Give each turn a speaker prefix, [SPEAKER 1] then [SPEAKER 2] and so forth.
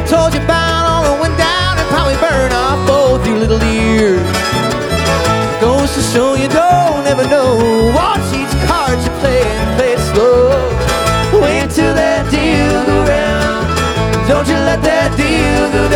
[SPEAKER 1] told you about all that went down and probably burn off both your little ears. Goes to show you don't ever know. Watch each card you play and play it slow. Wait till that deal go round. Don't you let that deal go